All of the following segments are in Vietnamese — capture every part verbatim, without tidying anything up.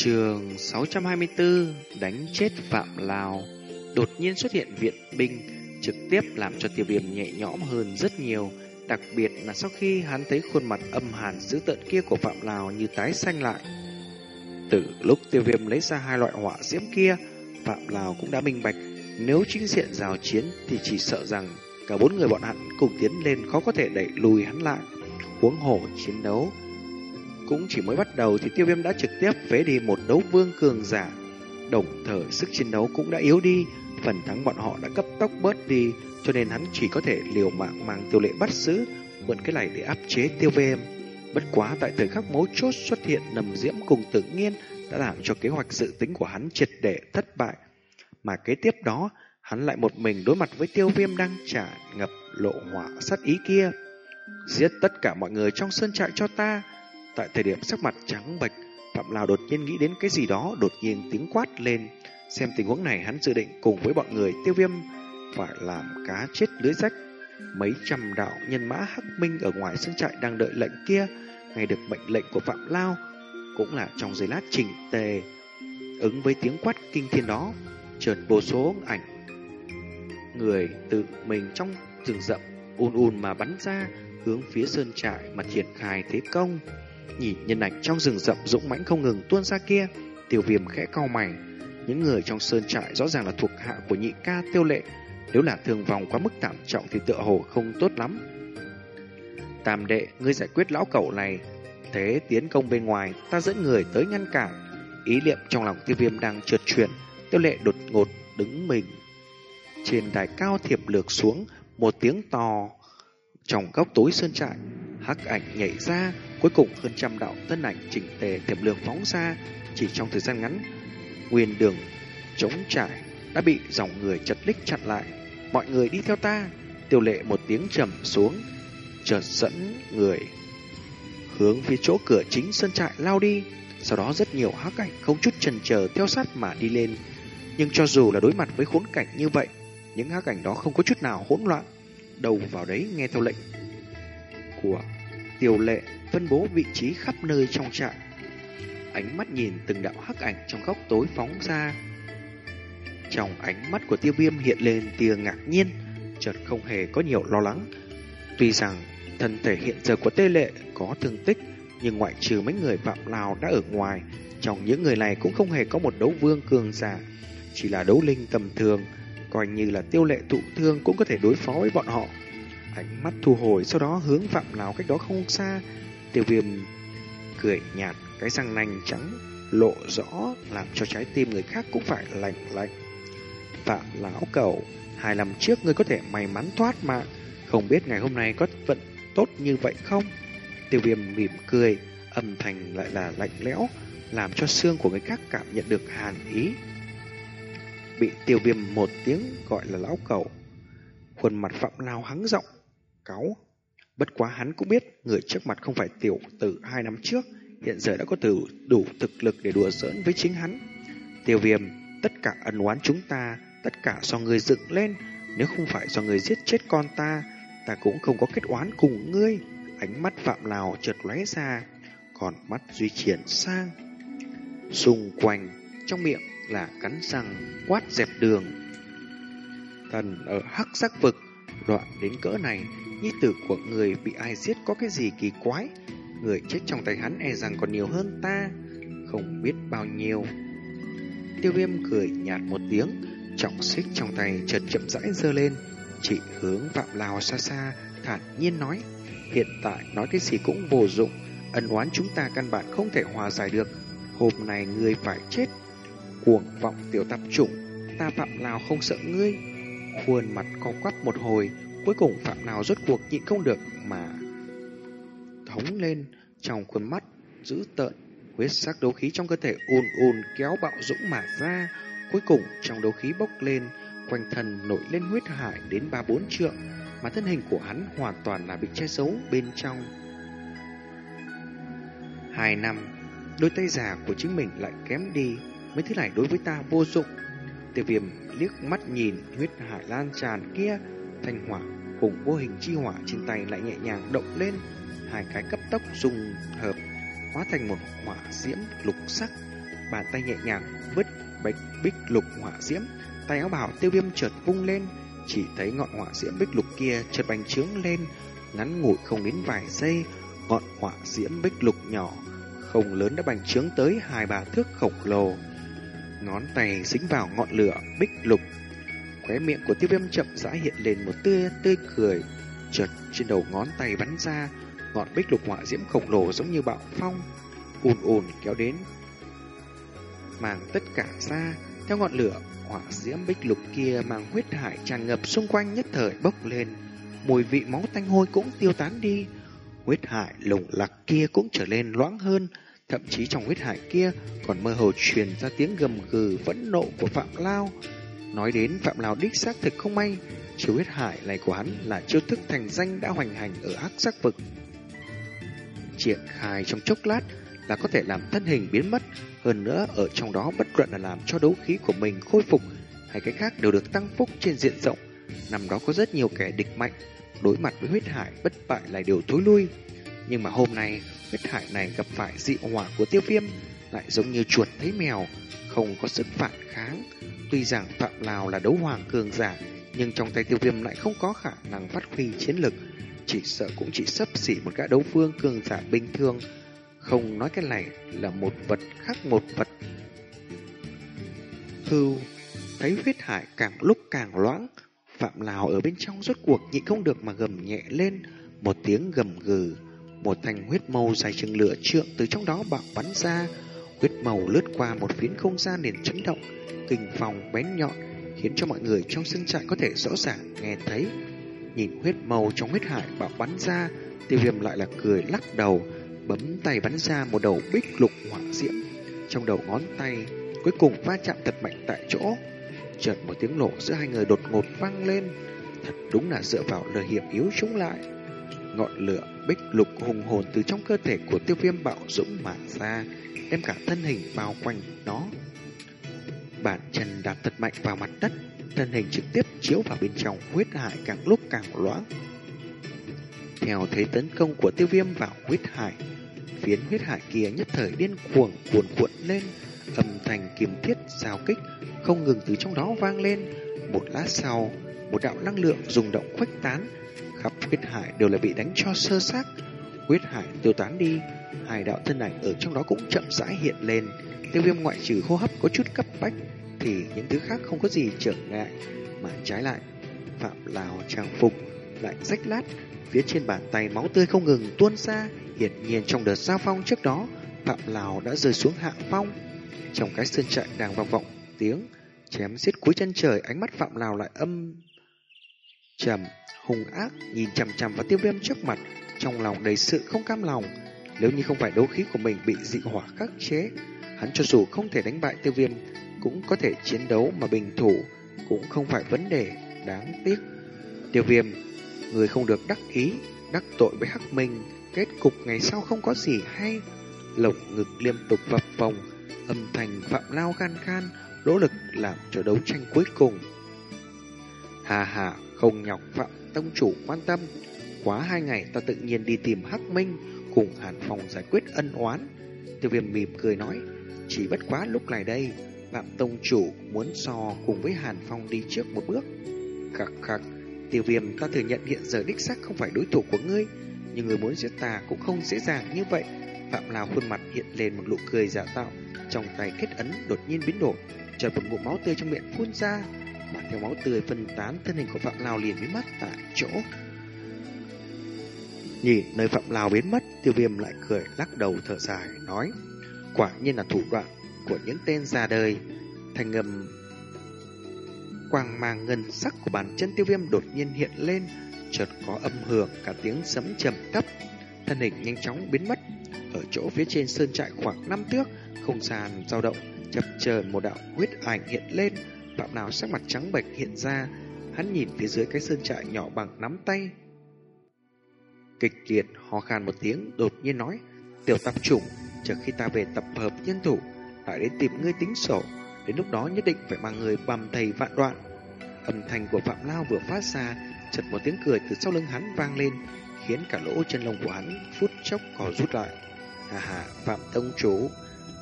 Chương sáu trăm hai mươi tư đánh chết Phạm Lào. Đột nhiên xuất hiện viện binh, trực tiếp làm cho Tiêu Viêm nhẹ nhõm hơn rất nhiều. Đặc biệt là sau khi hắn thấy khuôn mặt âm hàn dữ tợn kia của Phạm Lào như tái xanh lại. Từ lúc Tiêu Viêm lấy ra hai loại hỏa diễm kia, Phạm Lào cũng đã minh bạch, nếu chính diện giao chiến thì chỉ sợ rằng cả bốn người bọn hắn cùng tiến lên khó có thể đẩy lùi hắn lại. Huống hồ chiến đấu cũng chỉ mới bắt đầu thì Tiêu Viêm đã trực tiếp phế đi một đấu vương cường giả. Đồng thời sức chiến đấu cũng đã yếu đi, phần thắng bọn họ đã cấp tốc bớt đi, cho nên hắn chỉ có thể liều mạng mang Tiêu Lệ bắt giữ, mượn cái này để áp chế Tiêu Viêm. Bất quá tại thời khắc mấu chốt xuất hiện Nầm Diễm cùng Tử Nghiên đã làm cho kế hoạch dự tính của hắn triệt để thất bại. Mà kế tiếp đó, hắn lại một mình đối mặt với Tiêu Viêm đang tràn ngập lộ hỏa sát ý kia. Giết tất cả mọi người trong sơn trại cho ta. Tại thời điểm sắc mặt trắng bệch, Phạm Lào đột nhiên nghĩ đến cái gì đó, đột nhiên tiếng quát lên. Xem tình huống này, hắn dự định cùng với bọn người Tiêu Viêm phải làm cá chết lưới rách. Mấy trăm đạo nhân mã hắc minh ở ngoài sân trại đang đợi lệnh kia, nghe được mệnh lệnh của Phạm Lao, cũng là trong giây lát chỉnh tề ứng với tiếng quát kinh thiên đó. Chợt vô số ảnh người tự mình trong rừng rậm ùn ùn mà bắn ra, hướng phía sơn trại mà triển khai thế công. Nhìn nhân ảnh trong rừng rậm dũng mãnh không ngừng tuôn ra kia, Tiêu Viêm khẽ cau mày. Những người trong sơn trại rõ ràng là thuộc hạ của nhị ca Tiêu Lệ, nếu là thương vong quá mức thảm trọng thì tựa hồ không tốt lắm. Tam đệ, ngươi giải quyết lão cẩu này, thế tiến công bên ngoài, ta dẫn người tới ngăn cản. Ý niệm trong lòng Tiêu Viêm đang trượt chuyển, Tiêu Lệ đột ngột đứng mình trên đài cao thiệp lược xuống, một tiếng to trong góc tối sơn trại, hắc ảnh nhảy ra, cuối cùng hơn trăm đạo thân ảnh chỉnh tề thiệp lược phóng ra. Chỉ trong thời gian ngắn, nguyên đường trống trải đã bị dòng người chật ních chặn lại. Mọi người đi theo ta. Tiêu Lệ một tiếng trầm xuống, chợt dẫn người hướng phía chỗ cửa chính sơn trại lao đi. Sau đó rất nhiều hắc ảnh không chút chần chờ theo sát mà đi lên. Nhưng cho dù là đối mặt với khốn cảnh như vậy, những hắc ảnh đó không có chút nào hỗn loạn, đầu vào đấy nghe theo lệnh của Tiêu Lệ, phân bố vị trí khắp nơi trong trại. Ánh mắt nhìn từng đạo hắc ảnh trong góc tối phóng ra. Trong ánh mắt của Tiêu Viêm hiện lên tia ngạc nhiên, chợt không hề có nhiều lo lắng. Tuy rằng thân thể hiện giờ của Tê Lệ có thương tích, nhưng ngoại trừ mấy người Phạm Lào đã ở ngoài, trong những người này cũng không hề có một đấu vương cường giả, chỉ là đấu linh tầm thường, coi như là Tiêu Lệ thụ thương cũng có thể đối phó với bọn họ. Ánh mắt thu hồi, sau đó hướng Phạm Lào cách đó không xa. Tiêu Viêm cười nhạt, cái răng nanh trắng lộ rõ làm cho trái tim người khác cũng phải lạnh lạnh. Phạm lão cẩu, hai năm trước ngươi có thể may mắn thoát mạng, không biết ngày hôm nay có vận tốt như vậy không? Tiêu Viêm mỉm cười, âm thanh lại là lạnh lẽo, làm cho xương của người khác cảm nhận được hàn ý. Bị Tiêu Viêm một tiếng gọi là lão cẩu, khuôn mặt Phạm Lao hắng giọng cáu. Bất quá hắn cũng biết người trước mặt không phải tiểu tử hai năm trước, hiện giờ đã có từ đủ thực lực để đùa giỡn với chính hắn. Tiêu Viêm, tất cả ân oán chúng ta, tất cả do người dựng lên. Nếu không phải do người giết chết con ta, ta cũng không có kết oán cùng ngươi. Ánh mắt Phạm Lào chợt lóe ra, còn mắt Duy Triển sang. Xung quanh, trong miệng là cắn răng quát dẹp đường. Thần ở hắc sắc vực, loạn đến cỡ này, nhi tử của người bị ai giết có cái gì kỳ quái. Người chết trong tay hắn e rằng còn nhiều hơn ta, không biết bao nhiêu. Tiêu Viêm cười nhạt một tiếng, trọng xích trong tay chợt chậm rãi giơ lên, chỉ hướng Phạm Lào xa xa, thản nhiên nói: hiện tại nói cái gì cũng vô dụng, ân oán chúng ta căn bản không thể hòa giải được. Hôm nay ngươi phải chết. Cuồng vọng tiểu tạp chủng, ta Phạm Lào không sợ ngươi. Khuôn mặt co quắp một hồi, cuối cùng Phạm Lào rốt cuộc nhịn không được mà thống lên. Trong khuôn mắt dữ tợn, huyết sắc đấu khí trong cơ thể ùn ùn kéo bạo dũng mà ra. Cuối cùng trong đấu khí bốc lên, quanh thân nổi lên huyết hải đến ba bốn trượng, mà thân hình của hắn hoàn toàn là bị che giấu bên trong. Hai năm, đôi tay già của chính mình lại kém đi, mấy thứ này đối với ta vô dụng. Tiêu Viêm liếc mắt nhìn huyết hải lan tràn kia, thanh hỏa cùng vô hình chi hỏa trên tay lại nhẹ nhàng động lên, hai cái cấp tốc dung hợp hóa thành một hỏa diễm lục sắc. bàn tay nhẹ nhàng vứt bạch bích lục hỏa diễm. Tay áo bào Tiêu Viêm chợt vung lên, chỉ thấy ngọn hỏa diễm bích lục kia chợt bành trướng lên, ngắn ngủi không đến vài giây, ngọn hỏa diễm bích lục nhỏ không lớn đã bành trướng tới hai ba thước khổng lồ. Ngón tay dính vào ngọn lửa bích lục, khóe miệng của Tiêu Viêm chậm rãi hiện lên một tươi tươi cười. Chợt trên đầu ngón tay bắn ra, ngọn bích lục hỏa diễm khổng lồ giống như bạo phong, ùn ùn kéo đến, màng tất cả ra. Theo ngọn lửa hỏa diễm bích lục kia, màng huyết hải tràn ngập xung quanh nhất thời bốc lên, mùi vị máu tanh hôi cũng tiêu tán đi. Huyết hải lồng lặc kia cũng trở nên loãng hơn, thậm chí trong huyết hải kia còn mơ hồ truyền ra tiếng gầm gừ phẫn nộ của Phạm Lao. Nói đến Phạm Lao đích xác thực không may, chiêu huyết hải này của hắn là chiêu thức thành danh đã hoành hành ở Hắc Sắc vực. Triển khai trong chốc lát là có thể làm thân hình biến mất, hơn nữa ở trong đó bất luận là làm cho đấu khí của mình khôi phục hay cái khác đều được tăng phúc trên diện rộng. Năm đó có rất nhiều kẻ địch mạnh, đối mặt với huyết hải bất bại lại đều thối lui. Nhưng mà hôm nay huyết hải này gặp phải dị hỏa của Tiêu Viêm, lại giống như chuột thấy mèo, không có sức phản kháng. Tuy rằng Phạm Lào là đấu hoàng cường giả, nhưng trong tay Tiêu Viêm lại không có khả năng phát huy chiến lực, chỉ sợ cũng chỉ xấp xỉ một gã đấu vương cường giả bình thường. Không nói cái này là một vật khác một vật. Hưu, thấy huyết hải càng lúc càng loãng, Phạm Lào ở bên trong rốt cuộc nhịn không được mà gầm nhẹ lên một tiếng gầm gừ. Một thanh huyết mâu dài chừng lửa trượng từ trong đó bạo bắn ra. Huyết mâu lướt qua một phiến không gian liền chấn động, kình phong bén nhọn khiến cho mọi người trong sân trại có thể rõ ràng nghe thấy. Nhìn huyết mâu trong huyết hải bạo bắn ra, Tiêu Viêm lại là cười lắc đầu, bấm tay bắn ra một đầu bích lục hỏa diễm. Trong đầu ngón tay cuối cùng va chạm thật mạnh tại chỗ. Chợt một tiếng nổ giữa hai người đột ngột vang lên, thật đúng là dựa vào lời hiểm yếu chống lại. Ngọn lửa bích lục hùng hồn từ trong cơ thể của Tiêu Viêm bạo dũng mà ra, đem cả thân hình bao quanh nó. Bàn chân đạp thật mạnh vào mặt đất, thân hình trực tiếp chiếu vào bên trong huyết hải càng lúc càng loãng. Theo thế tấn công của Tiêu Viêm vào huyết hải, phiến huyết hải kia nhất thời điên cuồng cuồn cuộn lên, âm thanh kiếm thiết giao kích không ngừng từ trong đó vang lên. Một lát sau, một đạo năng lượng rung động khuếch tán, khắp huyết hải đều là bị đánh cho sơ xác. Huyết hải tiêu tán đi, hai đạo thân ảnh ở trong đó cũng chậm rãi hiện lên. Tiêu Viêm ngoại trừ hô hấp có chút cấp bách thì những thứ khác không có gì trở ngại, mà trái lại Phạm Lào trang phục lại rách lát, phía trên bàn tay máu tươi không ngừng tuôn ra. Hiển nhiên trong đợt giao phong trước đó, Phạm Lào đã rơi xuống hạ phong. Trong cái sơn trại đang vang vọng tiếng chém giết cuối chân trời, ánh mắt Phạm Lào lại âm trầm hung ác nhìn chằm chằm vào Tiêu Viêm trước mặt, trong lòng đầy sự không cam lòng. Nếu như không phải đấu khí của mình bị dị hỏa khắc chế, hắn cho dù không thể đánh bại Tiêu Viêm cũng có thể chiến đấu mà bình thủ, cũng không phải vấn đề. Đáng tiếc Tiêu Viêm, người không được đắc ý, đắc tội với Hắc Minh, kết cục ngày sau không có gì hay. Lồng ngực liên tục phập phồng, âm thanh Phạm Lao khan khan, nỗ lực làm cho đấu tranh cuối cùng. Hà hà, không nhọc Phạm tông chủ quan tâm, quá hai ngày ta tự nhiên đi tìm Hắc Minh cùng Hàn Phong giải quyết ân oán. Tiêu Viêm mỉm cười nói, chỉ bất quá lúc này đây Phạm tông chủ muốn so cùng với Hàn Phong đi trước một bước. Khắc khắc, Tiêu Viêm, ta thừa nhận hiện giờ đích xác không phải đối thủ của ngươi, nhưng người muốn giết ta cũng không dễ dàng như vậy. Phạm Lào khuôn mặt hiện lên một nụ cười giả tạo, trong tay kết ấn đột nhiên biến đổi, chợt một ngụm máu tươi trong miệng phun ra, mà theo máu tươi phân tán, thân hình của Phạm Lào liền biến mất tại chỗ. Nhìn nơi Phạm Lào biến mất, Tiêu Viêm lại cười lắc đầu thở dài nói, quả nhiên là thủ đoạn của những tên già đời. Thanh âm quang mang ngân sắc của bàn chân Tiêu Viêm đột nhiên hiện lên, chợt có âm hưởng cả tiếng sấm trầm thấp, thân hình nhanh chóng biến mất. Ở chỗ phía trên sơn trại khoảng năm thước, không gian dao động, chập chờn một đạo huyết ảnh hiện lên. Phạm Lào sắc mặt trắng bệch hiện ra, hắn nhìn phía dưới cái sơn trại nhỏ bằng nắm tay, kịch liệt ho khan một tiếng, đột nhiên nói, tiểu tạp chủng, chờ khi ta về tập hợp nhân thủ lại đến tìm ngươi tính sổ, đến lúc đó nhất định phải mang người bầm thầy vạn đoạn. Âm thanh của Phạm Lao vừa phát ra, chợt một tiếng cười từ sau lưng hắn vang lên, khiến cả lỗ chân lông của hắn phút chốc co rút lại. Hà hà, Phạm tông chủ,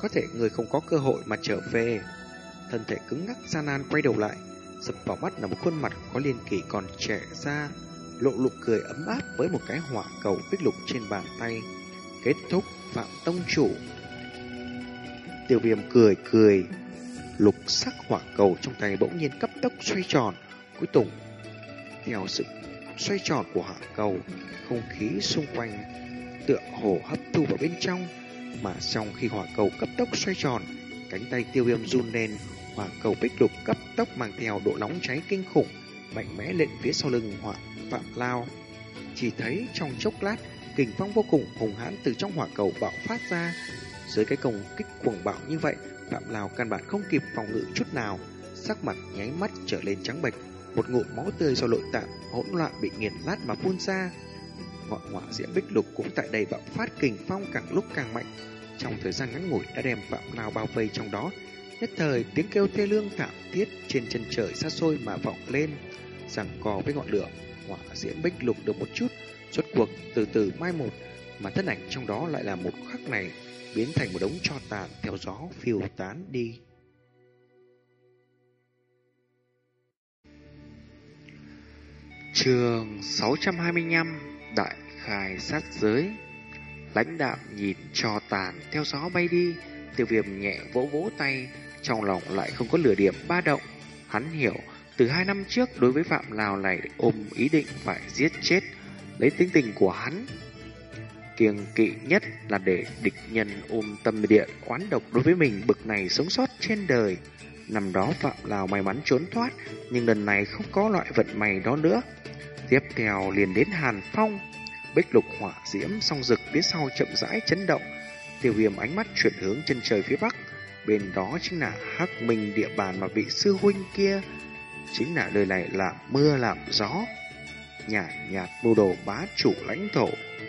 có thể người không có cơ hội mà trở về. Thân thể cứng ngắc gian nan quay đầu lại, dập vào mắt là một khuôn mặt có niên kỷ còn trẻ ra, lộ nụ cười ấm áp với một cái hỏa cầu bích lục trên bàn tay. Kết thúc, Phạm tông chủ. Tiêu Viêm cười cười, lục sắc hỏa cầu trong tay bỗng nhiên cấp tốc xoay tròn, cuối cùng theo sự xoay tròn của hỏa cầu, không khí xung quanh tựa hồ hấp thu vào bên trong, mà trong khi hỏa cầu cấp tốc xoay tròn, cánh tay Tiêu Viêm run lên, hỏa cầu bích lục cấp tốc mang theo độ nóng cháy kinh khủng, mạnh mẽ lên phía sau lưng hỏa Phạm Lao. Chỉ thấy trong chốc lát, kình phong vô cùng hùng hãn từ trong hỏa cầu bạo phát ra. Dưới cái công kích cuồng bạo như vậy, Phạm Lao căn bản không kịp phòng ngự chút nào, sắc mặt nháy mắt trở lên trắng bệch, một ngụm máu tươi do nội tạng hỗn loạn bị nghiền nát mà phun ra. Ngọn hỏa diễm bích lục cũng tại đây bạo phát kình phong càng lúc càng mạnh, trong thời gian ngắn ngủi đã đem Phạm Lao bao vây trong đó. Nhất thời tiếng kêu thê lương thảm thiết trên chân trời xa xôi mà vọng lên, giằng co với ngọn lửa. Hỏa diễm bích lục được một chút, rốt cuộc từ từ mai một, mà thân ảnh trong đó lại là một khắc này biến thành một đống tro tàn theo gió phiêu tán đi. Chương sáu trăm hai mươi lăm, Đại khai sát giới. Lãnh đạm nhìn tro tàn theo gió bay đi, Tiêu Viêm nhẹ vỗ vỗ tay, trong lòng lại không có lửa điểm ba động. Hắn hiểu, từ hai năm trước đối với Phạm Lào này ôm ý định phải giết chết, lấy tính tình của hắn kiêng kỵ nhất là để địch nhân ôm tâm địa oán độc đối với mình bực này sống sót trên đời. Năm đó Phạm Lào may mắn trốn thoát, nhưng lần này không có loại vận may đó nữa. Tiếp theo liền đến Hàn Phong, bích lục hỏa diễm song rực phía sau chậm rãi chấn động. Tiêu Viêm ánh mắt chuyển hướng chân trời phía bắc, bên đó chính là Hắc Minh địa bàn mà vị sư huynh kia, chính là nơi này làm mưa làm gió, nhả nhạt mưu đồ bá chủ lãnh thổ.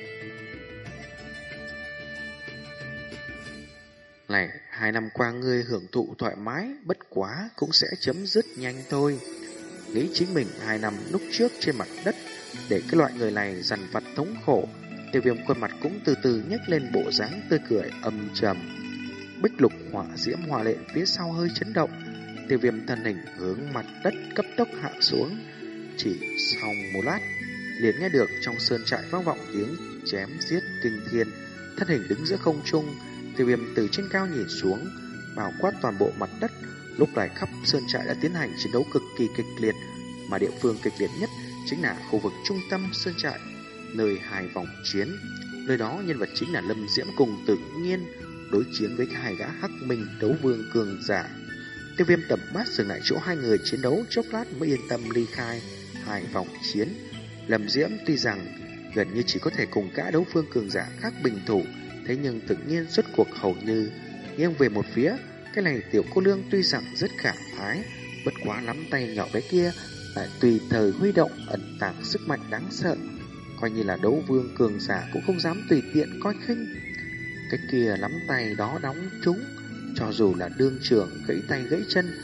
Này, hai năm qua ngươi hưởng thụ thoải mái, bất quá cũng sẽ chấm dứt nhanh thôi. Nghĩ chính mình hai năm lúc trước trên mặt đất, để cái loại người này dằn vặt thống khổ. Tiêu Viêm khuôn mặt cũng từ từ nhếch lên bộ dáng tươi cười âm trầm. Bích lục hỏa diễm hòa lệ phía sau hơi chấn động, Tiêu Viêm thân hình hướng mặt đất cấp tốc hạ xuống. Chỉ sau một lát, liền nghe được trong sơn trại vang vọng tiếng chém giết kinh thiên. Thân hình đứng giữa không trung, Tiêu Viêm từ trên cao nhìn xuống, bao quát toàn bộ mặt đất. Lúc này khắp sơn trại đã tiến hành chiến đấu cực kỳ kịch liệt, mà địa phương kịch liệt nhất chính là khu vực trung tâm sơn trại, nơi hai vòng chiến. Nơi đó nhân vật chính là Lâm Diễm cùng Tự Nhiên đối chiến với hai gã Hắc Minh đấu vương cường giả. Tiêu Viêm tầm mắt dừng lại chỗ hai người chiến đấu chốc lát mới yên tâm ly khai hai vòng chiến. Lâm Diễm tuy rằng gần như chỉ có thể cùng gã đấu vương cường giả khác bình thủ, thế nhưng Tự Nhiên xuất cuộc hầu như nghiêng về một phía. Cái này tiểu cô nương tuy rằng rất khả ái, bất quá nắm tay nhỏ bé kia lại tùy thời huy động ẩn tàng sức mạnh đáng sợ, coi như là đấu vương cường giả cũng không dám tùy tiện coi khinh. Cái kia nắm tay đó đóng trúng, cho dù là đương trường gãy tay gãy chân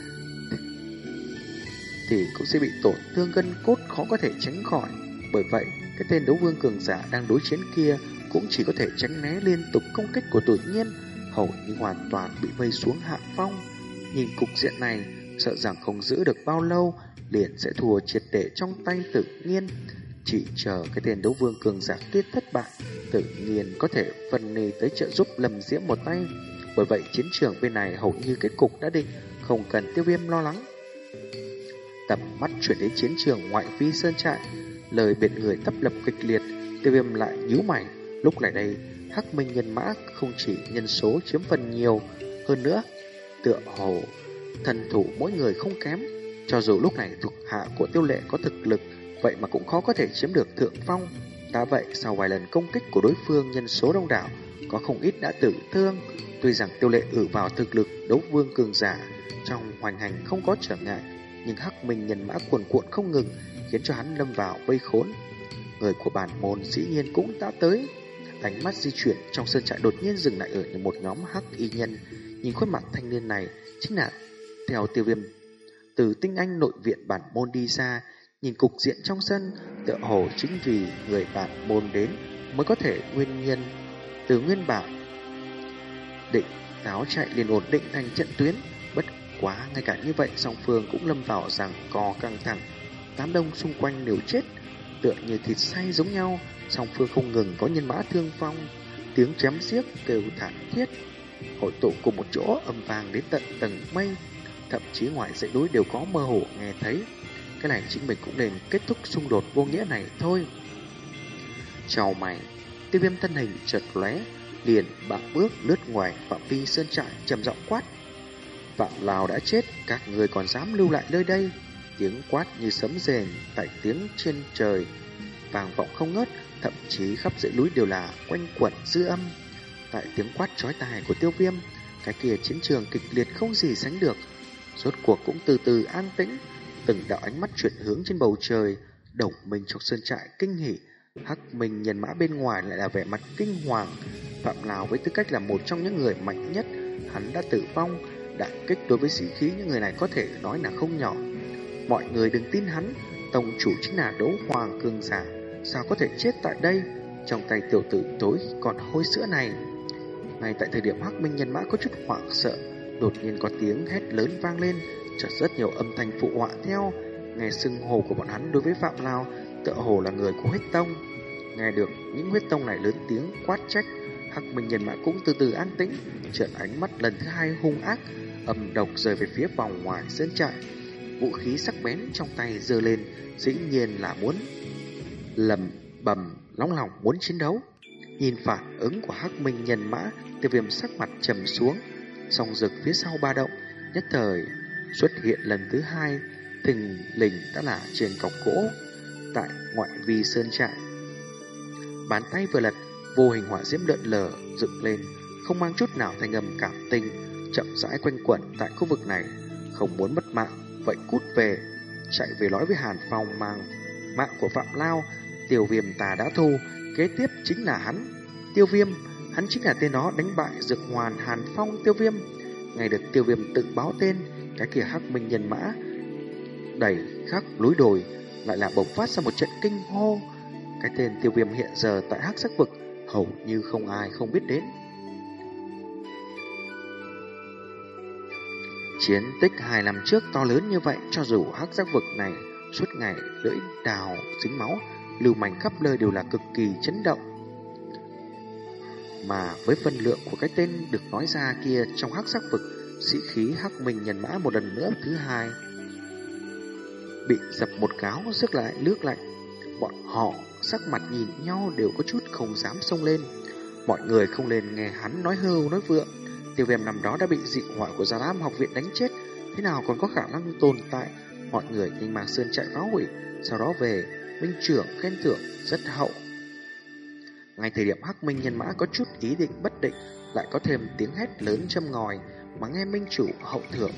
thì cũng sẽ bị tổn thương gân cốt, khó có thể tránh khỏi. Bởi vậy, cái tên đấu vương cường giả đang đối chiến kia cũng chỉ có thể tránh né liên tục công kích của Tự Nhiên, hầu như hoàn toàn bị vây xuống hạ phong. Nhìn cục diện này, sợ rằng không giữ được bao lâu liền sẽ thua triệt để trong tay Tự Nhiên. Chỉ chờ cái tên đấu vương cường giả kia thất bại, Tự Nhiên có thể phân nề tới trợ giúp Lâm Diễm một tay. Bởi vậy chiến trường bên này hầu như kết cục đã định, không cần Tiêu Viêm lo lắng. Tầm mắt chuyển đến chiến trường ngoại vi sơn trại, lời biệt người tấp lập kịch liệt, Tiêu Viêm lại nhíu mày. Lúc này đây, Hắc Minh nhân mã không chỉ nhân số chiếm phần nhiều, hơn nữa tựa hồ thần thủ mỗi người không kém. Cho dù lúc này thuộc hạ của Tiêu Lệ có thực lực, vậy mà cũng khó có thể chiếm được thượng phong. Đã vậy, sau vài lần công kích của đối phương nhân số đông đảo, có không ít đã tử thương. Tuy rằng Tiêu Lệ ỷ vào thực lực đấu vương cường giả trong hoành hành không có trở ngại, nhưng Hắc Minh nhân mã cuồn cuộn không ngừng, khiến cho hắn lâm vào vây khốn. Người của bản môn dĩ nhiên cũng đã tới. Ánh mắt di chuyển trong sơn trại đột nhiên dừng lại ở một nhóm hắc y nhân. Nhìn khuôn mặt thanh niên này chính là theo Tiêu Viêm từ tinh anh nội viện bản môn đi ra. Nhìn cục diện trong sân, tựa hồ chính vì người bản môn đến mới có thể nguyên nhân từ nguyên bản định tháo chạy liền ổn định thành trận tuyến. Bất quá ngay cả như vậy, song phương cũng lâm vào giằng co căng thẳng. Đám đông xung quanh đều chết, tựa như thịt xay giống nhau. Song phương không ngừng có nhân mã thương vong, tiếng chém giết kêu thảm thiết hội tụ cùng một chỗ, âm vang đến tận tầng mây. Thậm chí ngoài dãy núi đều có mơ hồ nghe thấy. Cái này chính mình cũng nên kết thúc xung đột vô nghĩa này thôi. Chào mày, Tiêu Viêm thân hình chợt lóe, liền bạo bước lướt ngoài phạm vi sơn trại, trầm giọng quát: Phạm Lào đã chết, các người còn dám lưu lại nơi đây? Tiếng quát như sấm rền tại tiếng trên trời vang vọng không ngớt, thậm chí khắp dãy núi đều là quanh quẩn dư âm. Tại tiếng quát chói tai của Tiêu Viêm, cái kia chiến trường kịch liệt không gì sánh được, rốt cuộc cũng từ từ an tĩnh. Từng đạo ánh mắt chuyển hướng trên bầu trời, đồng minh trong sơn trại kinh hỉ, Hắc Minh nhân mã bên ngoài lại là vẻ mặt kinh hoàng. Phạm Lào với tư cách là một trong những người mạnh nhất, hắn đã tử vong. Đả kích đối với sĩ khí những người này có thể nói là không nhỏ. Mọi người đừng tin hắn, tông chủ chính là đấu hoàng cường giả, sao có thể chết tại đây, trong tay tiểu tử tối còn hôi sữa này. Ngay tại thời điểm Hắc Minh nhân mã có chút hoảng sợ, đột nhiên có tiếng hét lớn vang lên, chợt rất nhiều âm thanh phụ họa theo. Nghe xưng hô của bọn hắn đối với Phạm Lào tựa hồ là người của huyết tông. Nghe được những huyết tông này lớn tiếng quát trách, Hắc Minh nhân mã cũng từ từ an tĩnh, chợt ánh mắt lần thứ hai hung ác, âm độc rời về phía vòng ngoài sơn trại. Vũ khí sắc bén trong tay giơ lên, dĩ nhiên là muốn lầm bầm nóng lòng muốn chiến đấu. Nhìn phản ứng của Hắc Minh nhân mã, Tiêu Viêm sắc mặt trầm xuống, song rực phía sau ba động nhất thời xuất hiện lần thứ hai, thình lình đã là trên cọc gỗ tại ngoại vi sơn trại. Bàn tay vừa lật, vô hình hỏa diễm lượn lờ dựng lên, không mang chút nào thanh âm cảm tình, chậm rãi quanh quẩn tại khu vực này. Không muốn mất mạng, vậy cút về. Chạy về nói với Hàn Phong mang mạng của Phạm Lao, Tiêu Viêm ta đã thu, kế tiếp chính là hắn. Tiêu Viêm, hắn chính là tên đó đánh bại Dược Hoàn Hàn Phong Tiêu Viêm. Ngày được Tiêu Viêm tự báo tên, cái kia Hắc Minh nhân mã đẩy khắp núi đồi lại là bộc phát ra một trận kinh hô. Cái tên Tiêu Viêm hiện giờ tại Hắc Sắc Vực hầu như không ai không biết đến. Chiến tích hai năm trước to lớn như vậy, cho dù Hắc Sắc Vực này suốt ngày lưỡi đào dính máu, lưu manh khắp nơi đều là cực kỳ chấn động. Mà với phân lượng của cái tên được nói ra kia trong Hắc Sắc Vực, sĩ khí Hắc Minh nhân mã một lần nữa thứ hai bị dập một cáo rước lại nước lạnh. Bọn họ sắc mặt nhìn nhau đều có chút không dám xông lên. Mọi người không nên nghe hắn nói hưu nói vượng. Tiêu Viêm năm đó đã bị dị hỏa của Già Lam học viện đánh chết, thế nào còn có khả năng tồn tại. Mọi người nhanh mang sơn chạy phá hủy, sau đó về minh trưởng khen thưởng rất hậu. Ngay thời điểm Hắc Minh nhân mã có chút ý định bất định, lại có thêm tiếng hét lớn châm ngòi mà nghe minh chủ hậu thưởng.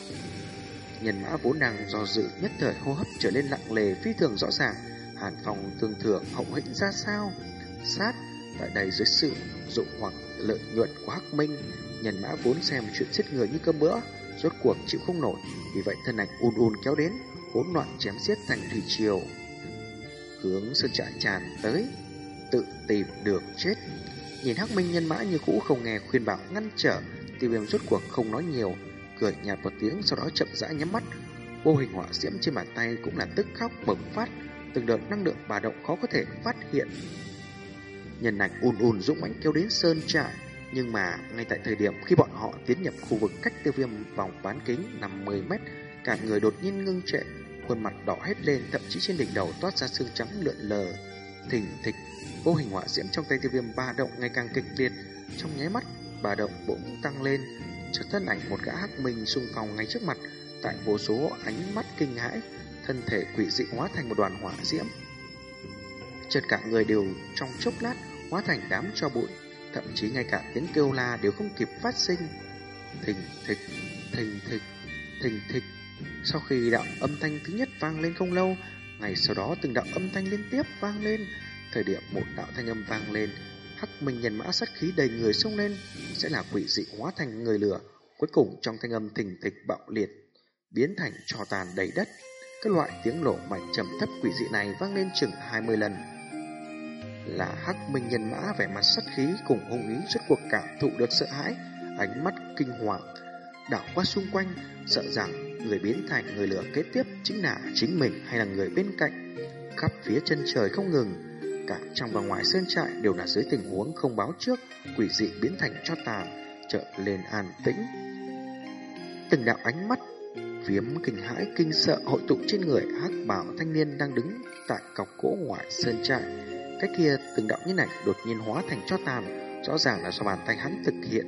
Nhân mã vốn đang do dự, nhất thời hô hấp trở nên nặng nề phi thường rõ ràng. Hàn Phong tương thưởng hậu hĩnh ra sao? Sát tại đây dưới sự dụ hoặc lợi nhuận của Hắc Minh, nhân mã vốn xem chuyện giết người như cơm bữa, rốt cuộc chịu không nổi, vì vậy thân ảnh ùn ùn kéo đến, hỗn loạn chém giết thành thủy triều, hướng sơn trại tràn tới, tự tìm đường chết. Nhìn Hắc Minh nhân mã như cũ không nghe khuyên bảo ngăn trở, Tiêu Viêm rốt cuộc không nói nhiều, cười nhạt một tiếng, sau đó chậm rãi nhắm mắt. Vô hình hỏa diễm trên bàn tay cũng là tức khắc bộc phát, từng đợt năng lượng bà động khó có thể phát hiện. Nhân ảnh ùn ùn dũng mãnh kéo đến sơn trại, nhưng mà ngay tại thời điểm khi bọn họ tiến nhập khu vực cách Tiêu Viêm vòng bán kính năm mươi mét, cả người đột nhiên ngưng trệ, khuôn mặt đỏ hết lên, thậm chí trên đỉnh đầu toát ra xương trắng lượn lờ. Thình thịch, vô hình hỏa diễm trong tay Tiêu Viêm ba động ngày càng kịch liệt, trong nháy mắt bà động bỗng tăng lên, chợt thân ảnh một gã Hắc Minh xung phong ngay trước mặt. Tại vô số ánh mắt kinh hãi, thân thể quỷ dị hóa thành một đoàn hỏa diễm, chợt cả người đều trong chốc lát hóa thành đám tro bụi, thậm chí ngay cả tiếng kêu la đều không kịp phát sinh. Thình thịch, thình thịch, thình thịch. Sau khi đạo âm thanh thứ nhất vang lên không lâu, ngày sau đó từng đạo âm thanh liên tiếp vang lên. Thời điểm một đạo thanh âm vang lên, Hắc Minh nhân mã sát khí đầy người xông lên, sẽ là quỷ dị hóa thành người lửa. Cuối cùng trong thanh âm thình thịch bạo liệt, biến thành tro tàn đầy đất. Các loại tiếng nổ mạnh trầm thấp quỷ dị này vang lên chừng hai mươi lần. Là Hắc Minh nhân mã vẻ mặt sát khí cùng hung ý rốt cuộc cảm thụ được sợ hãi, ánh mắt kinh hoàng đảo qua xung quanh, sợ rằng người biến thành người lửa kế tiếp chính là chính mình hay là người bên cạnh. Khắp phía chân trời không ngừng, cả trong và ngoài sơn trại đều là dưới tình huống không báo trước, quỷ dị biến thành tro tàn, trở lên an tĩnh. Từng đạo ánh mắt phiếm kinh hãi kinh sợ hội tụ trên người hắc bào thanh niên đang đứng tại cọc gỗ ngoài sơn trại. Cái kia từng đạo nhân ảnh đột nhiên hóa thành tro tàn, rõ ràng là do bàn tay hắn thực hiện.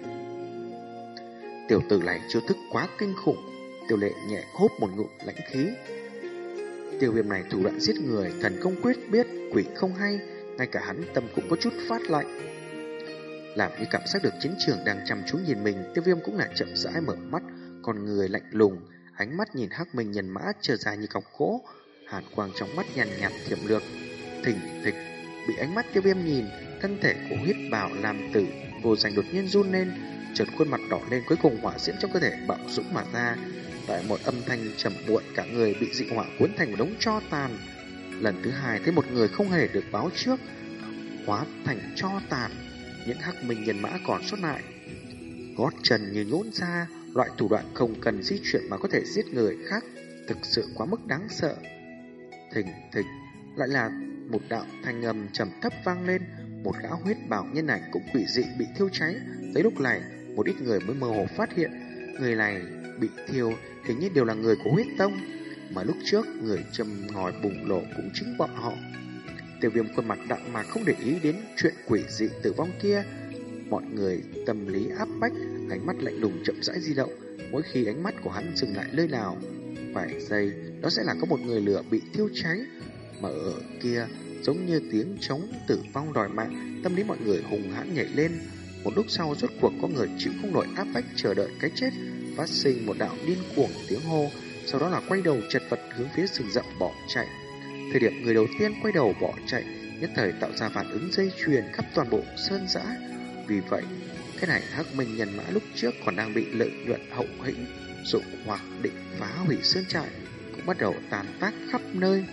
Tiểu tử này chiêu thức quá kinh khủng. Tiêu Lệ nhẹ hốt một ngụm lãnh khí. Tiêu Viêm này thủ đoạn giết người, thần công quyết biết, quỷ không hay, ngay cả hắn tâm cũng có chút phát lạnh. Làm như cảm giác được chiến trường đang chăm chú nhìn mình, Tiêu Viêm cũng là chậm rãi mở mắt, con người lạnh lùng, ánh mắt nhìn hắc minh nhân mã trở dài như cọc gỗ, hàn quang trong mắt nhàn nhạt thiểm lược. Thình thịch, bị ánh mắt Tiêu Viêm nhìn, thân thể của huyết bào làm tử vô danh đột nhiên run lên, chợt khuôn mặt đỏ lên, cuối cùng hỏa diễm trong cơ thể bạo dũng mà ra. Tại một âm thanh trầm muộn, cả người bị dị hỏa cuốn thành một đống tro tàn. Lần thứ hai thấy một người không hề được báo trước hóa thành tro tàn. Những hắc minh nhân mã còn sót lại, gót chân như nhũn ra, loại thủ đoạn không cần di chuyển mà có thể giết người khác, thực sự quá mức đáng sợ. Thình thịch, lại là một đạo thanh âm trầm thấp vang lên, một gã huyết bào nhân ảnh cũng quỷ dị bị thiêu cháy. Tới lúc này, một ít người mới mơ hồ phát hiện, người này bị thiêu hình như đều là người của huyết tông, mà lúc trước người châm ngòi bùng nổ cũng chính bọn họ. Tiêu Viêm khuôn mặt đặng mà không để ý đến chuyện quỷ dị tử vong kia. Mọi người tâm lý áp bách, ánh mắt lạnh lùng chậm rãi di động. Mỗi khi ánh mắt của hắn dừng lại nơi nào, vài giây đó sẽ là có một người lửa bị thiêu cháy, mà ở kia giống như tiếng trống tử vong đòi mạng. Tâm lý mọi người hùng hãn nhảy lên. Một lúc sau rốt cuộc có người chịu không nổi áp bách chờ đợi cái chết, phát sinh một đạo điên cuồng tiếng hô, sau đó là quay đầu chật vật hướng phía rừng rậm bỏ chạy. Thời điểm người đầu tiên quay đầu bỏ chạy, nhất thời tạo ra phản ứng dây chuyền khắp toàn bộ sơn dã. Vì vậy, cái này hắc minh nhân mã lúc trước còn đang bị lợi nhuận hậu hĩnh dụng hoặc định phá hủy sơn trại cũng bắt đầu tàn tác khắp nơi.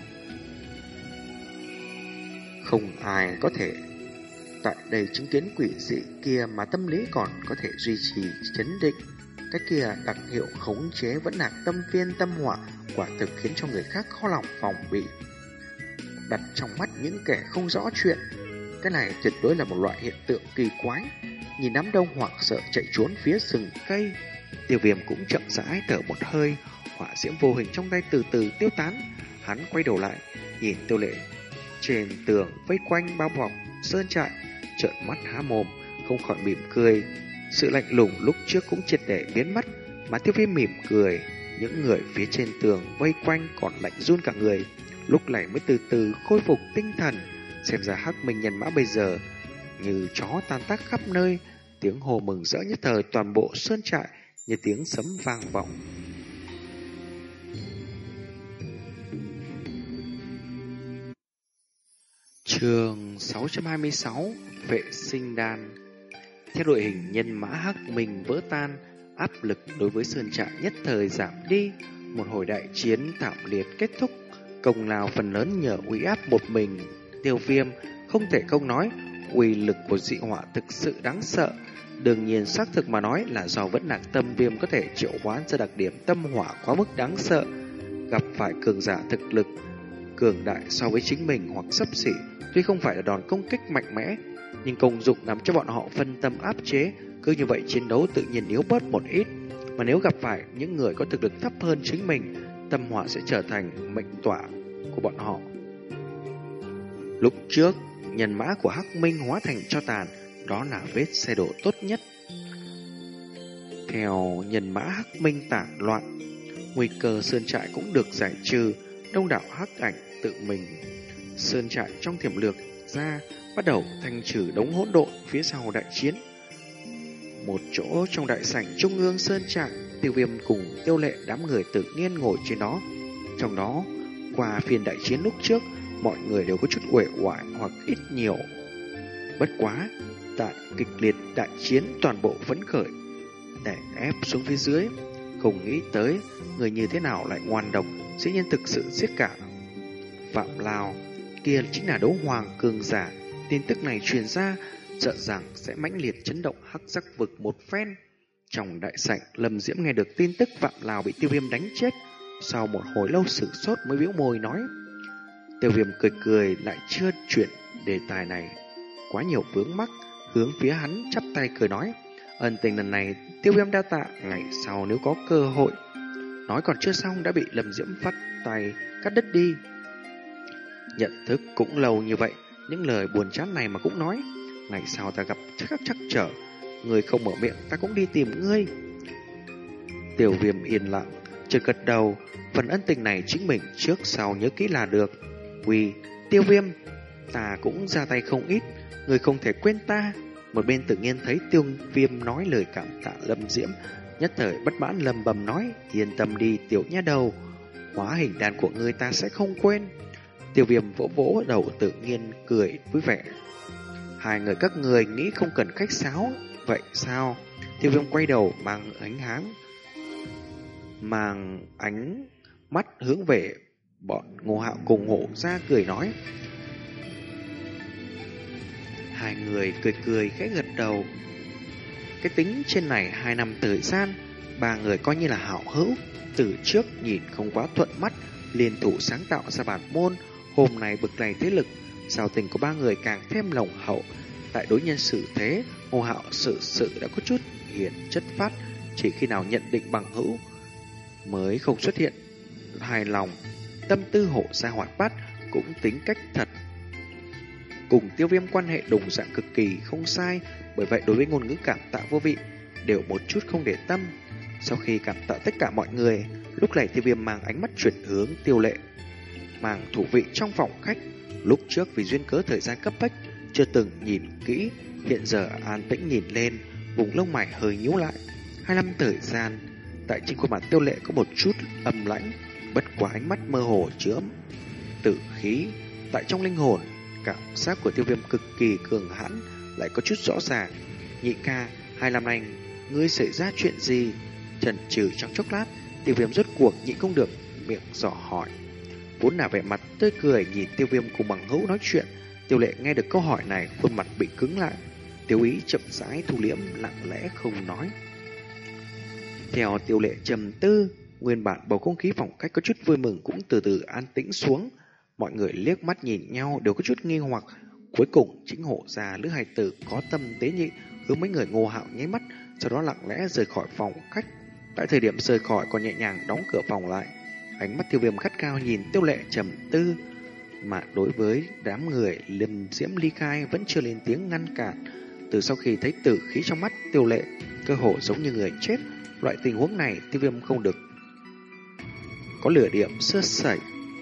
Không ai có thể tại đây chứng kiến quỷ dị kia mà tâm lý còn có thể duy trì chấn định. Cái kia đặc hiệu khống chế vẫn là tâm viên tâm hỏa, quả thực khiến cho người khác khó lòng phòng bị. Đặt trong mắt những kẻ không rõ chuyện, cái này tuyệt đối là một loại hiện tượng kỳ quái. Nhìn đám đông hoảng sợ chạy trốn phía rừng cây, Tiêu Viêm cũng chậm rãi thở một hơi, hỏa diễm vô hình trong tay từ từ tiêu tán. Hắn quay đầu lại, nhìn Tiêu Lệ trên tường vây quanh bao bọc sơn trại, trợn mắt há mồm, không khỏi mỉm cười. Sự lạnh lùng lúc trước cũng triệt để biến mất, mà Tiêu Viêm mỉm cười. Những người phía trên tường vây quanh còn lạnh run cả người, lúc này mới từ từ khôi phục tinh thần. Xem ra hắc minh nhân mã bây giờ như chó tan tác khắp nơi. Tiếng hồ mừng rỡ nhất thời toàn bộ sơn trại như tiếng sấm vang vọng. Chương sáu trăm hai mươi sáu, vệ sinh đan. Theo đội hình nhân mã hắc minh vỡ tan, áp lực đối với sơn trại nhất thời giảm đi. Một hồi đại chiến thảm liệt kết thúc, công lao phần lớn nhờ uy áp một mình Tiêu Viêm. Không thể không nói, uy lực của dị hỏa thực sự đáng sợ. Đương nhiên xác thực mà nói là do vẫn là tâm viêm có thể triệu hoán ra đặc điểm tâm hỏa quá mức đáng sợ. Gặp phải cường giả thực lực cường đại so với chính mình hoặc xấp xỉ, tuy không phải là đòn công kích mạnh mẽ, nhưng công dụng làm cho bọn họ phân tâm áp chế. Cứ như vậy chiến đấu tự nhiên yếu bớt một ít. Mà nếu gặp phải những người có thực lực thấp hơn chính mình, tâm hỏa sẽ trở thành mệnh tọa của bọn họ. Lúc trước, nhân mã của Hắc Minh hóa thành tro tàn, đó là vết xe đổ tốt nhất. Theo nhân mã Hắc Minh tản loạn, nguy cơ sơn trại cũng được giải trừ. Đông đảo hắc ảnh tự mình sơn trại trong thiểm lược ra, bắt đầu thanh trừ đống hỗn độn phía sau đại chiến. Một chỗ trong đại sảnh trung ương sơn trại, Tiêu Viêm cùng Tiêu Lệ đám người tự nhiên ngồi trên đó. Trong đó, qua phiên đại chiến lúc trước, mọi người đều có chút uể oải hoặc ít nhiều. Bất quá, tại kịch liệt đại chiến toàn bộ phấn khởi, đè ép xuống phía dưới. Không nghĩ tới người như thế nào lại ngoan độc, dĩ nhiên thực sự giết cả Phạm Lao. Kia chính là đấu hoàng cường giả. Tin tức này truyền ra, sợ rằng sẽ mãnh liệt chấn động hắc giác vực một phen. Trong đại sảnh, Lâm Diễm nghe được tin tức Phạm Lào bị Tiêu Viêm đánh chết. Sau một hồi lâu sửng sốt mới bĩu môi nói. Tiêu Viêm cười cười lại chưa chuyển đề tài này quá nhiều vướng mắc, hướng phía hắn chắp tay cười nói. Ân tình lần này Tiêu Viêm đa tạ, ngày sau nếu có cơ hội. Nói còn chưa xong đã bị Lâm Diễm phát tay cắt đứt đi. Nhận thức cũng lâu như vậy, những lời buồn chán này mà cũng nói. Ngày sau ta gặp chắc chắc trở, người không mở miệng ta cũng đi tìm ngươi. Tiêu Viêm yên lặng, chợt gật đầu. Phần ân tình này chính mình trước sau nhớ kỹ là được. Vì Tiêu Viêm, ta cũng ra tay không ít, người không thể quên ta. Một bên tự nhiên thấy Tiêu Viêm nói lời cảm tạ Lâm Diễm, nhất thời bất mãn lầm bầm nói. Yên tâm đi tiểu nha đầu, hóa hình đàn của ngươi ta sẽ không quên. Tiêu Viêm vỗ vỗ đầu tự nhiên cười vui vẻ. Hai người các người nghĩ không cần khách sáo vậy sao? Tiêu Viêm quay đầu mang ánh háng mang ánh mắt hướng về bọn Ngô Hạo cùng Hổ ra cười nói. Hai người cười cười khẽ gật đầu. Cái tính trên này hai năm thời gian, ba người coi như là hảo hữu, từ trước nhìn không quá thuận mắt, liên thủ sáng tạo ra bản môn. Hôm nay bực này thế lực, giao tình của ba người càng thêm nồng hậu. Tại đối nhân xử thế, Ngô Hạo sự sự đã có chút hiện chất phát, chỉ khi nào nhận định bằng hữu mới không xuất hiện hài lòng. Tâm tư Hộ ra hoạt bát, cũng tính cách thật. Cùng Tiêu Viêm quan hệ đồng dạng cực kỳ không sai, bởi vậy đối với ngôn ngữ cảm tạ vô vị đều một chút không để tâm. Sau khi cảm tạ tất cả mọi người, lúc này Tiêu Viêm mang ánh mắt chuyển hướng Tiêu Lệ, mang thủ vị trong phòng khách. Lúc trước vì duyên cớ thời gian cấp bách chưa từng nhìn kỹ, hiện giờ an tĩnh nhìn lên, vùng lông mày hơi nhíu lại. Hai năm thời gian, tại trên khuôn mặt Tiêu Lệ có một chút âm lãnh, bất quá ánh mắt mơ hồ chứa tử khí. Tại trong linh hồn, cảm giác của Tiêu Viêm cực kỳ cường hãn, lại có chút rõ ràng. Nhị ca, hai năm nay ngươi xảy ra chuyện gì? Chần chừ trong chốc lát, Tiêu Viêm rốt cuộc nhịn không được miệng dò hỏi. Vốn là vẻ mặt tươi cười nhìn Tiêu Viêm cùng bằng hữu nói chuyện, Tiêu Lệ nghe được câu hỏi này, khuôn mặt bị cứng lại. Tiêu Ý chậm rãi thu liễm, lặng lẽ không nói. Theo Tiêu Lệ trầm tư, nguyên bản bầu không khí phòng khách có chút vui mừng cũng từ từ an tĩnh xuống. Mọi người liếc mắt nhìn nhau đều có chút nghi hoặc. Cuối cùng chính Hộ già Lữ Hải Tử có tâm tế nhị hướng mấy người Ngô Hạo nháy mắt, sau đó lặng lẽ rời khỏi phòng khách. Tại thời điểm rời khỏi còn nhẹ nhàng đóng cửa phòng lại. Ánh mắt Tiêu Viêm gắt cao nhìn Tiêu Lệ trầm tư, mà đối với đám người Lâm Diễm ly khai vẫn chưa lên tiếng ngăn cản. Từ sau khi thấy tử khí trong mắt Tiêu Lệ, cơ hồ giống như người chết, loại tình huống này Tiêu Viêm không được có lửa điểm sơ sẩy.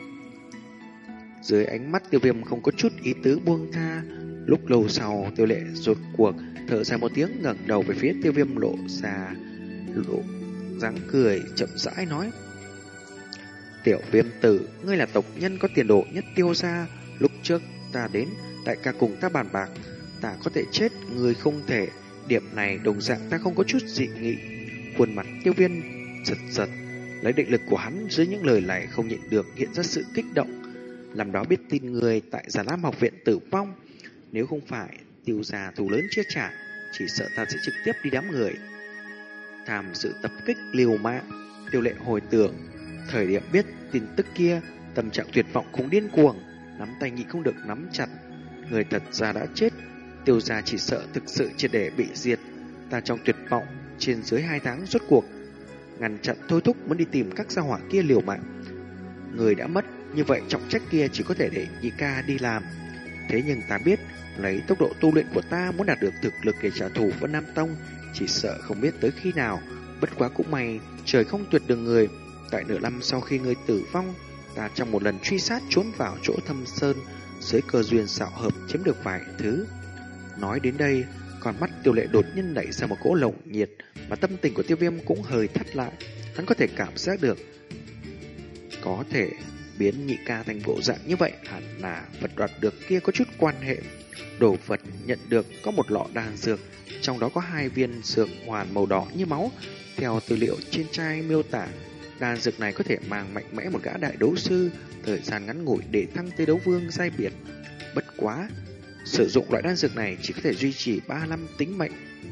Dưới ánh mắt Tiêu Viêm không có chút ý tứ buông tha. Lúc lâu sau, Tiêu Lệ rốt cuộc thở dài một tiếng, ngẩng đầu về phía Tiêu Viêm, lộ ra lộ dáng cười chậm rãi nói: Tiểu Viêm tử, ngươi là tộc nhân có tiền đồ nhất Tiêu gia. Lúc trước ta đến, đại ca cùng ta bàn bạc, ta có thể chết, ngươi không thể. Điểm này đồng dạng ta không có chút dị nghị. Khuôn mặt Tiêu Viêm giật giật, lấy định lực của hắn dưới những lời này không nhịn được hiện ra sự kích động. Làm đó biết tin người tại Già Lam học viện tử vong, nếu không phải Tiêu gia thù lớn chưa trả, chỉ sợ ta sẽ trực tiếp đi đám người tham dự tập kích liều mạng. Tiêu Lệ hồi tưởng thời điểm biết tin tức kia, tâm trạng tuyệt vọng cũng điên cuồng, nắm tay nhị không được nắm chặt. Người thật ra đã chết, Tiêu gia chỉ sợ thực sự triệt để bị diệt. Ta trong tuyệt vọng trên dưới hai tháng rốt cuộc ngăn chặn thôi thúc muốn đi tìm các gia hỏa kia liều mạng. Người đã mất, như vậy trọng trách kia chỉ có thể để nhị ca đi làm. Thế nhưng ta biết, lấy tốc độ tu luyện của ta muốn đạt được thực lực để trả thù Vân Nam Tông, chỉ sợ không biết tới khi nào. Bất quá cũng may, trời không tuyệt đường người. Tại nửa năm sau khi ngươi tử vong, ta trong một lần truy sát trốn vào chỗ thâm sơn, dưới cơ duyên xảo hợp chiếm được vài thứ. Nói đến đây, con mắt Tiêu Lệ đột nhiên nảy ra một cỗ lồng nhiệt, mà tâm tình của Tiêu Viêm cũng hơi thắt lại. Hắn có thể cảm giác được, có thể biến nhị ca thành bộ dạng như vậy hẳn là vật đoạt được kia có chút quan hệ. Đồ vật nhận được có một lọ đan dược, trong đó có hai viên dược hoàn màu đỏ như máu. Theo tư liệu trên chai miêu tả, đan dược này có thể mang mạnh mẽ một gã đại đấu sư, thời gian ngắn ngủi để thăng tới đấu vương giai biệt. Bất quá, sử dụng loại đan dược này chỉ có thể duy trì ba năm tính mệnh.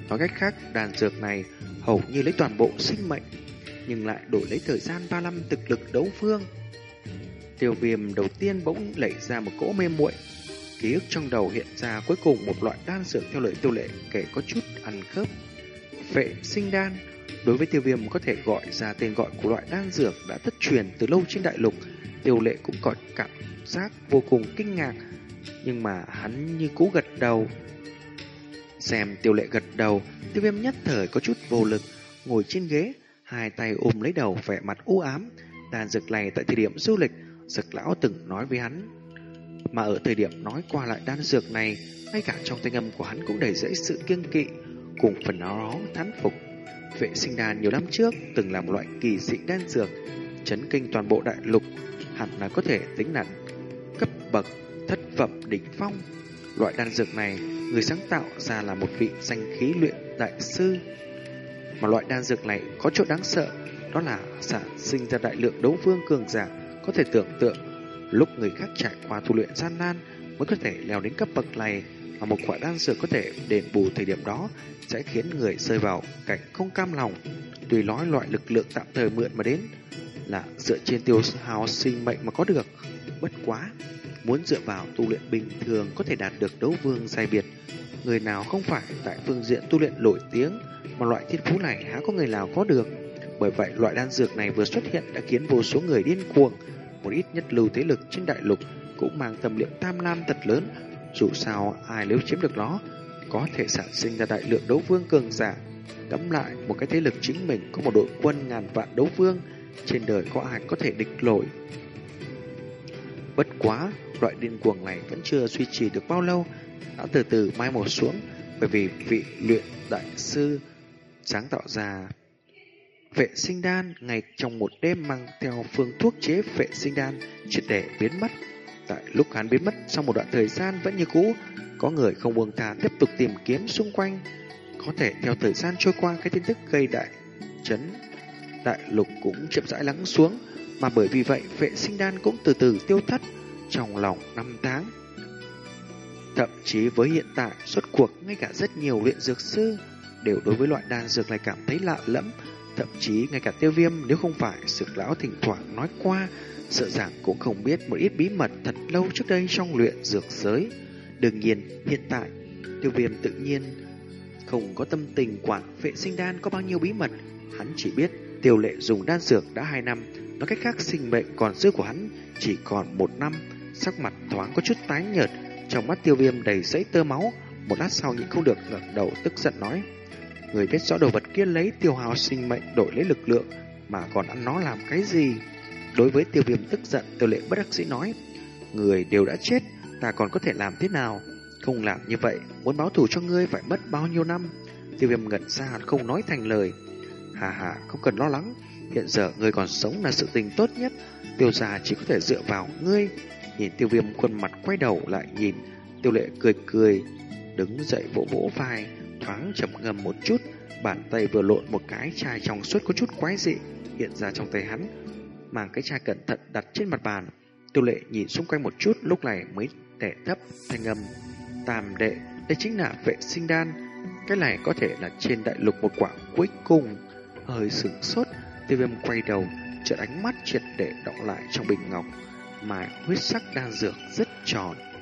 Nói cách khác, đan dược này hầu như lấy toàn bộ sinh mệnh, nhưng lại đổi lấy thời gian ba năm thực lực đấu vương. Tiêu Viêm đầu tiên bỗng lẩy ra một cỗ mê muội. Ký ức trong đầu hiện ra cuối cùng một loại đan dược theo lời Tiêu Lệ kể có chút ăn khớp. Phệ sinh đan. Đối với Tiêu Viêm có thể gọi ra tên gọi của loại đan dược đã thất truyền từ lâu trên đại lục, Tiêu Lệ cũng có cảm giác vô cùng kinh ngạc, nhưng mà hắn như cũ gật đầu. Xem Tiêu Lệ gật đầu, Tiêu Viêm nhất thời có chút vô lực, ngồi trên ghế, hai tay ôm lấy đầu, vẻ mặt u ám. Đan dược này tại thời điểm du lịch, Dực lão từng nói với hắn, mà ở thời điểm nói qua lại đan dược này, ngay cả trong thanh âm của hắn cũng đầy dẫy sự kiêng kỵ, cùng phần áo đó thán phục. Vệ sinh đan nhiều năm trước từng là một loại kỳ dị đan dược, chấn kinh toàn bộ đại lục, hẳn là có thể tính là cấp bậc thất phẩm đỉnh phong. Loại đan dược này, người sáng tạo ra là một vị danh khí luyện đại sư. Mà loại đan dược này có chỗ đáng sợ, đó là sản sinh ra đại lượng đấu vương cường giả. Có thể tưởng tượng, lúc người khác trải qua tu luyện gian nan mới có thể leo đến cấp bậc này, mà một quả đan dược có thể đền bù thời điểm đó, sẽ khiến người rơi vào cảnh không cam lòng. Tuy nói loại lực lượng tạm thời mượn mà đến là dựa trên tiêu hao sinh mệnh mà có được, bất quá muốn dựa vào tu luyện bình thường có thể đạt được đấu vương giai biệt, người nào không phải tại phương diện tu luyện nổi tiếng, mà loại thiên phú này há có người nào có được. Bởi vậy loại đan dược này vừa xuất hiện đã khiến vô số người điên cuồng. Một ít nhất lưu thế lực trên đại lục cũng mang tâm niệm tham lam thật lớn. Dù sao ai nếu chiếm được nó, có thể sản sinh ra đại lượng đấu vương cường giả. Ngẫm lại, một cái thế lực chính mình có một đội quân ngàn vạn đấu vương, trên đời có ai có thể địch nổi. Bất quá, loại điên cuồng này vẫn chưa duy trì được bao lâu, đã từ từ mai một xuống, bởi vì vị luyện đại sư sáng tạo ra vệ sinh đan ngay trong một đêm mang theo phương thuốc chế vệ sinh đan triệt để biến mất. Tại lúc hắn biến mất, sau một đoạn thời gian vẫn như cũ, có người không buông tha tiếp tục tìm kiếm xung quanh. Có thể theo thời gian trôi qua, cái tin tức gây đại chấn đại lục cũng chậm rãi lắng xuống, mà bởi vì vậy vệ sinh đan cũng từ từ tiêu thất trong lòng năm tháng. Thậm chí với hiện tại, suốt cuộc ngay cả rất nhiều luyện dược sư đều đối với loại đan dược này cảm thấy lạ lẫm. Thậm chí ngay cả Tiêu Viêm nếu không phải Dực lão thỉnh thoảng nói qua, sợ rằng cũng không biết một ít bí mật thật lâu trước đây trong luyện dược giới. Đương nhiên, hiện tại Tiêu Viêm tự nhiên không có tâm tình quản vệ sinh đan có bao nhiêu bí mật. Hắn chỉ biết Tiêu Lệ dùng đan dược đã hai năm, nói cách khác sinh mệnh còn dư của hắn chỉ còn một năm. Sắc mặt thoáng có chút tái nhợt, trong mắt Tiêu Viêm đầy dẫy tơ máu. Một lát sau nhịn không được ngẩng đầu tức giận nói: người biết rõ đồ vật kia lấy tiêu hao sinh mệnh đổi lấy lực lượng, mà còn ăn nó làm cái gì? Đối với Tiêu Viêm tức giận, Tiêu Lệ bất đắc dĩ nói: người đều đã chết, ta còn có thể làm thế nào? Không làm như vậy, muốn báo thù cho ngươi phải mất bao nhiêu năm? Tiêu Viêm ngẩn ra không nói thành lời. Hà hà, không cần lo lắng, hiện giờ ngươi còn sống là sự tình tốt nhất, Tiêu gia chỉ có thể dựa vào ngươi. Nhìn Tiêu Viêm khuôn mặt quay đầu lại nhìn, Tiêu Lệ cười cười, đứng dậy vỗ vỗ vai, thoáng trầm ngâm một chút, bàn tay vừa lộn một cái chai trong suốt có chút quái dị hiện ra trong tay hắn, mang cái chai cẩn thận đặt trên mặt bàn. Tiêu Lệ nhìn xung quanh một chút, lúc này mới đẻ thấp thanh âm: tam đệ, đây chính là vệ sinh đan. Cái này có thể là trên đại lục một quả cuối cùng. Hơi sửng sốt, Tiêu Viêm quay đầu, chợt ánh mắt triệt để đọng lại trong bình ngọc, mà huyết sắc đan dược rất tròn.